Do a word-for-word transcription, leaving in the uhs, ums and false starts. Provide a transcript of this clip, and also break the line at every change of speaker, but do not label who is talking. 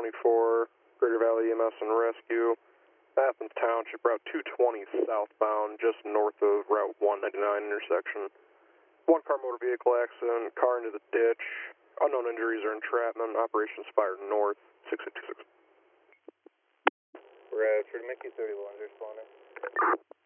twenty-four, Greater Valley E M S and Rescue, Athens Township, Route two twenty southbound, just north of Route one ninety-nine intersection. One car motor vehicle accident, car into the ditch, unknown injuries or entrapment, Operation Spire North, six eight two six.
Radford, Mickey thirty-one, responding.